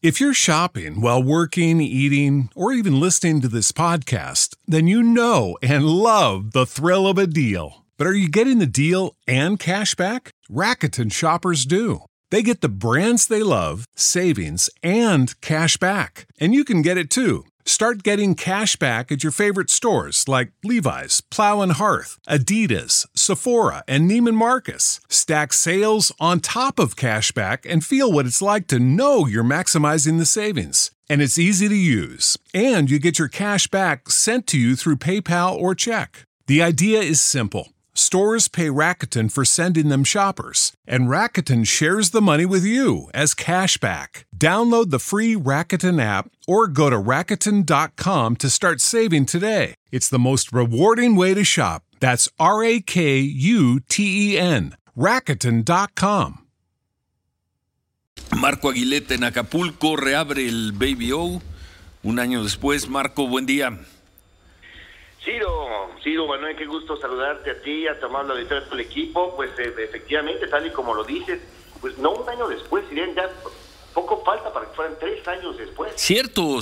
If you're shopping while working, eating, or even listening to this podcast, then you know and love the thrill of a deal. But are you getting the deal and cash back? Rakuten shoppers do. They get the brands they love, savings, and cash back. And you can get it too. Start getting cash back at your favorite stores like Levi's, Plow and Hearth, Adidas, Sephora, and Neiman Marcus. Stack sales on top of cash back and feel what it's like to know you're maximizing the savings. And it's easy to use. And you get your cash back sent to you through PayPal or check. The idea is simple. Stores pay Rakuten for sending them shoppers, and Rakuten shares the money with you as cash back. Download the free Rakuten app or go to Rakuten.com to start saving today. It's the most rewarding way to shop. That's RAKUTEN. Rakuten.com. Marco Aguileta en Acapulco reabre el Baby O un año después. Marco, buen día. Ciro, Manuel, qué gusto saludarte a ti, a tu amable auditorio, a todo el equipo. Pues efectivamente, tal y como lo dices, pues no un año después, serían ya poco falta para que fueran 3 años después. Cierto.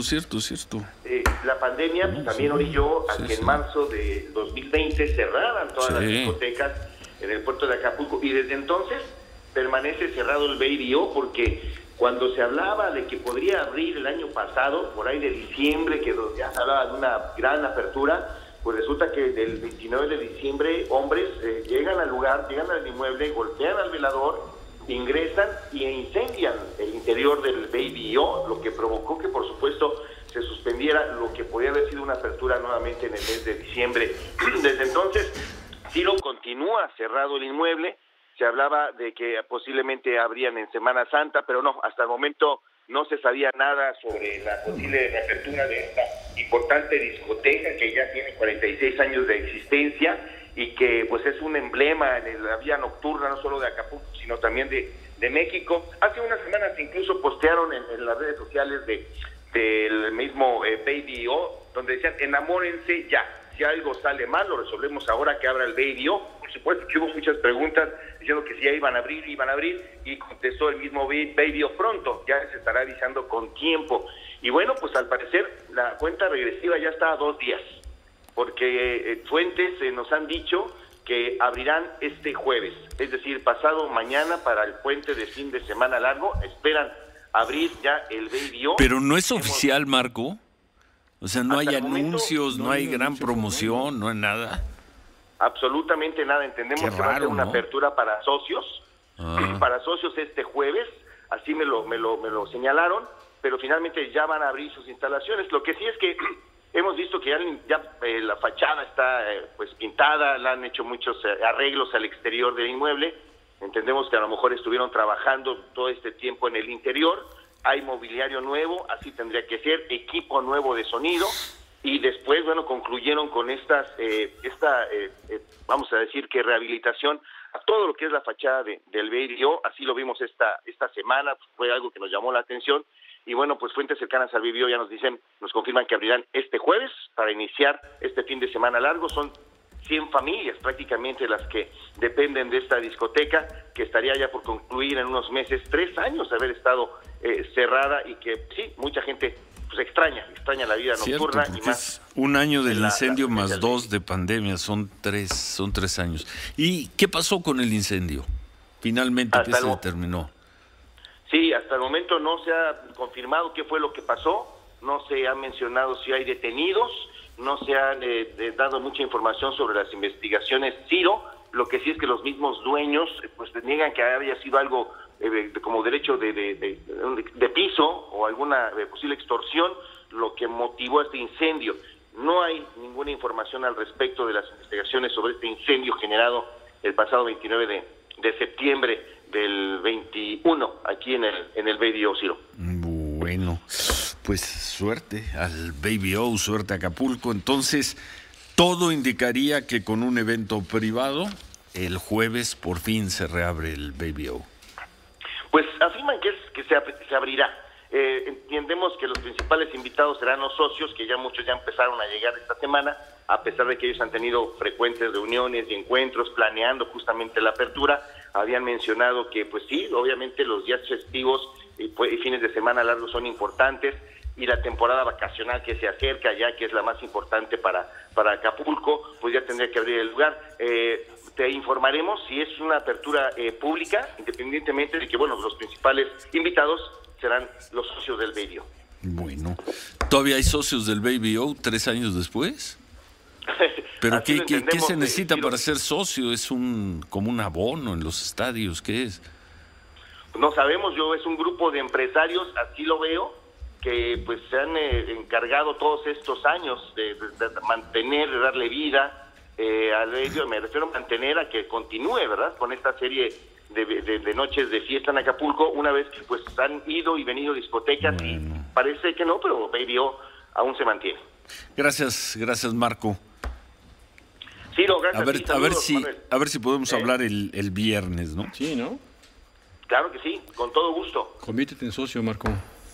La pandemia pues, también orilló a que en marzo de 2020 cerraran todas las discotecas en el puerto de Acapulco, y desde entonces permanece cerrado el Baby O, porque cuando se hablaba de que podría abrir el año pasado, por ahí de diciembre, que ya se hablaba de una gran apertura, pues resulta que del 29 de diciembre hombres llegan al lugar, llegan al inmueble, golpean al velador, ingresan e incendian el interior del Baby O, lo que provocó que por supuesto se suspendiera lo que podía haber sido una apertura nuevamente en el mes de diciembre. Desde entonces, Ciro, continúa cerrado el inmueble. Se hablaba de que posiblemente abrían en Semana Santa, pero no, hasta el momento no se sabía nada sobre la posible reapertura de esta importante discoteca que ya tiene 46 años de existencia y que pues es un emblema en la vía nocturna, no solo de Acapulco, sino también de México. Hace unas semanas incluso postearon en las redes sociales del mismo Baby O, donde decían, enamórense ya. Si algo sale mal, lo resolvemos ahora que abra el Baby O. Por supuesto que hubo muchas preguntas diciendo que si ya iban a abrir, y contestó el mismo Baby O pronto, ya se estará avisando con tiempo. Y bueno, pues al parecer la cuenta regresiva ya está a 2 días, porque fuentes nos han dicho que abrirán este jueves, es decir, pasado mañana para el puente de fin de semana largo. Esperan abrir ya el Baby O. Pero no es oficial, Marco. O sea, no hay anuncios, no hay gran promoción, no hay nada. Absolutamente nada. Entendemos que va a ser una apertura para socios. Para socios este jueves, así me lo señalaron, pero finalmente ya van a abrir sus instalaciones. Lo que sí es que hemos visto que ya la fachada está pues pintada, le han hecho muchos arreglos al exterior del inmueble. Entendemos que a lo mejor estuvieron trabajando todo este tiempo en el interior. Hay mobiliario nuevo, así tendría que ser, equipo nuevo de sonido, y después, bueno, concluyeron con vamos a decir que rehabilitación a todo lo que es la fachada del Baby O. Así lo vimos esta semana, fue algo que nos llamó la atención, y bueno, pues fuentes cercanas al Baby O ya nos confirman que abrirán este jueves para iniciar este fin de semana largo. Son 100 familias prácticamente las que dependen de esta discoteca, que estaría ya por concluir en unos meses, 3 años de haber estado cerrada, y que sí, mucha gente pues extraña la vida nocturna. Cierto, y más. Es un año del incendio más 2 de pandemia, son 3 años. ¿Y qué pasó con el incendio? Finalmente, ¿qué se determinó? Sí, hasta el momento no se ha confirmado qué fue lo que pasó, no se ha mencionado si hay detenidos, no se ha dado mucha información sobre las investigaciones, Ciro. Lo que sí es que los mismos dueños pues niegan que haya sido algo como derecho de piso o alguna posible extorsión lo que motivó este incendio. No hay ninguna información al respecto de las investigaciones sobre este incendio generado el pasado 29 de septiembre del 21 aquí en el Baby O, Ciro. Bueno, pues suerte al Baby O, suerte a Acapulco. Entonces, todo indicaría que con un evento privado, el jueves por fin se reabre el Baby O. Pues afirman que se abrirá. Entendemos que los principales invitados serán los socios, que ya muchos ya empezaron a llegar esta semana, a pesar de que ellos han tenido frecuentes reuniones y encuentros planeando justamente la apertura. Habían mencionado que, pues sí, obviamente los días festivos y fines de semana largos son importantes, y la temporada vacacional que se acerca ya, que es la más importante para Acapulco, pues ya tendría que abrir el lugar. Te informaremos si es una apertura pública, independientemente de que, bueno, los principales invitados serán los socios del Baby O. Bueno, ¿todavía hay socios del Baby O 3 años después? ¿Pero qué se necesita para ser socio? ¿Es como un abono en los estadios? ¿Qué es? No sabemos, es un grupo de empresarios, así lo veo, que pues se han encargado todos estos años de mantener, de darle vida al Baby O. Me refiero a mantener a que continúe, ¿verdad?, con esta serie de noches de fiesta en Acapulco, una vez que pues han ido y venido discotecas, y parece que no, pero Baby O aún se mantiene. Gracias Marco. Ciro, gracias. A ver si podemos hablar el viernes, ¿no? Sí, ¿no? Claro que sí, con todo gusto. Conviértete en socio, Marco.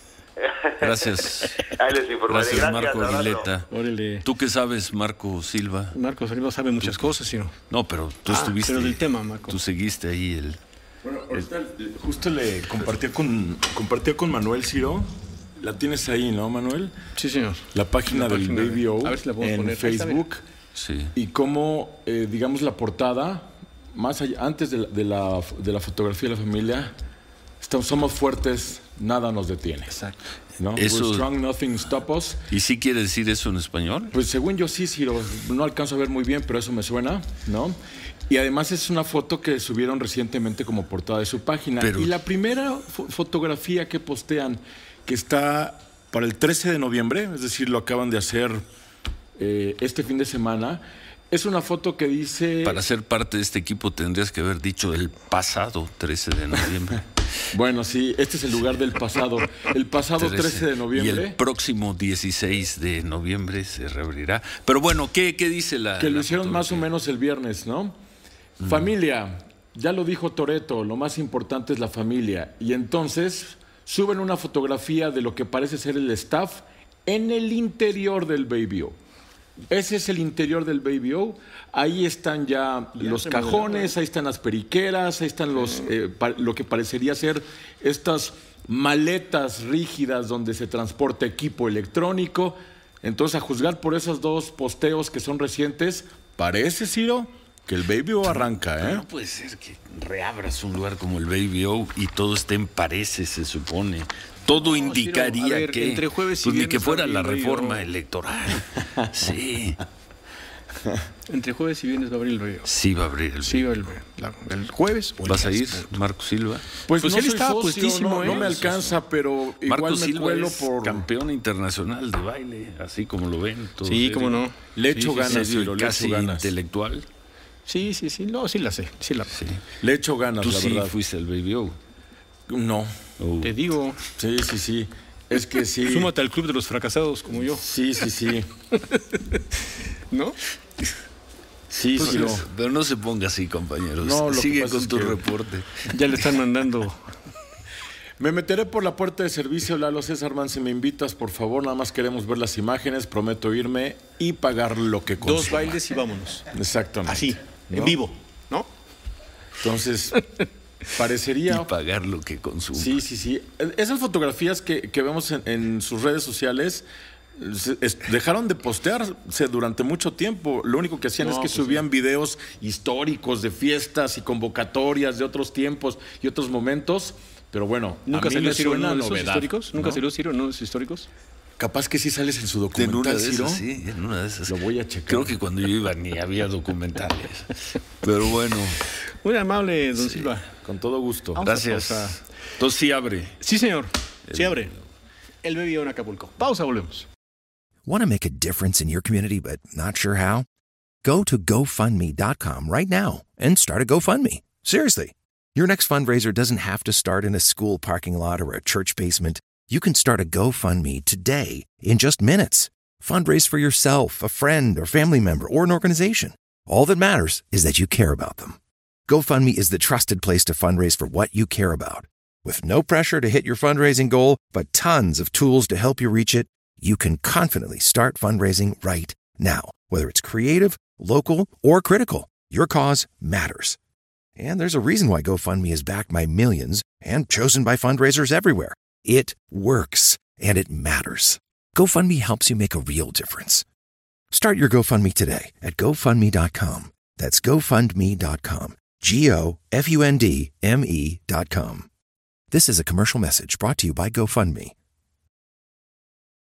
Gracias. Ahí les informaré. Gracias, Marco Aguileta. Órale. ¿Tú qué sabes, Marco Silva? Marco Silva sabe muchas cosas, ¿sí? No, pero tú estuviste. Pero del tema, Marco. Tú seguiste ahí Bueno, ahorita justo le compartía con Manuel, Ciro. La tienes ahí, ¿no, Manuel? Sí, señor. La página del Baby O en Facebook. Sí. Y cómo, digamos, la portada, más allá, antes de la fotografía de la familia, somos fuertes, nada nos detiene. Exacto. ¿No? Eso, We're strong, nothing stop us. ¿Y sí quiere decir eso en español? Pues según yo sí, Ciro, no alcanzo a ver muy bien, pero eso me suena, ¿no? Y además es una foto que subieron recientemente como portada de su página. Y la primera fotografía que postean, que está para el 13 de noviembre, es decir, lo acaban de hacer este fin de semana, es una foto que dice... Para ser parte de este equipo tendrías que haber dicho el pasado 13 de noviembre. Bueno, sí, este es el lugar del pasado. El pasado 13 de noviembre. Y el próximo 16 de noviembre se reabrirá. Pero bueno, ¿qué dice la... Que lo la hicieron más o menos el viernes, ¿no? Familia, ya lo dijo Toretto, lo más importante es la familia. Y entonces suben una fotografía de lo que parece ser el staff en el interior del Baby O. Ese es el interior del Baby O. Ahí están ya los cajones, ahí están las periqueras, ahí están lo que parecería ser estas maletas rígidas donde se transporta equipo electrónico. Entonces, a juzgar por esos dos posteos que son recientes, parece, Ciro, que el Baby O arranca, ¿eh? Pero no puede ser que reabras un lugar como el Baby O y todo esté en pareces, se supone. Todo indicaría, Ciro, que entre jueves y pues ni que fuera la Baby reforma O. electoral. Sí. Entre jueves y viernes va a abrir el Baby O. Sí va a abrir el Sí, Baby el jueves. O ¿Vas a ir, Marco Silva? Pues Pues no él soy estaba socio, puestísimo, no me alcanza, pero igual Marco me Silva cuelo es por... campeón internacional de baile, así como lo ven todos. Sí, cómo no. Le echo ganas, Serio, Ciro, le casi echo ganas. intelectual. Sí. No, sí la sé. Sí. Le echo ganas, Tú la sí verdad. fuiste al Baby O. No. Te digo. Sí. Es que sí. Súmate al club de los fracasados como yo. Sí. ¿No? Sí, Pues, Ciro. pero no se ponga así, compañeros. No, lo que Sigue pasa con es tu que- reporte. Ya le están mandando. Me meteré por la puerta de servicio, Lalo César Man, si me invitas, por favor. Nada más queremos ver las imágenes, prometo irme y pagar lo que consuma. 2 bailes y vámonos. Exactamente. Así, ¿no? en vivo, ¿no? Entonces, parecería... Y pagar lo que consuma. Sí. Esas fotografías que vemos en sus redes sociales dejaron de postearse durante mucho tiempo. Lo único que hacían es que subían videos históricos de fiestas y convocatorias de otros tiempos y otros momentos. Pero bueno, ¿Nunca a mí salió me Ciro en suena uno de esos novedad, históricos? ¿Nunca ¿no? salió Ciro en uno de esos históricos? Capaz que sí sales en su En una documental, de Ciro. esas, sí, en una de esas. Lo voy a checar. Creo que cuando yo iba ni había documentales. Pero bueno, Muy amable, don Silva. Con todo gusto. gracias. pausa. Entonces sí abre. Sí, señor. Sí abre. El Baby O en Acapulco. Pausa, volvemos. Want to make a difference in your community but not sure how? Go to GoFundMe.com right now and start a GoFundMe. Seriously. Your next fundraiser doesn't have to start in a school parking lot or a church basement. You can start a GoFundMe today in just minutes. Fundraise for yourself, a friend, or family member, or an organization. All that matters is that you care about them. GoFundMe is the trusted place to fundraise for what you care about. With no pressure to hit your fundraising goal, but tons of tools to help you reach it, you can confidently start fundraising right now. Whether it's creative, local, or critical, your cause matters. And there's a reason why GoFundMe is backed by millions and chosen by fundraisers everywhere. It works, and it matters. GoFundMe helps you make a real difference. Start your GoFundMe today at GoFundMe.com. That's GoFundMe.com. GoFundMe.com. This is a commercial message brought to you by GoFundMe.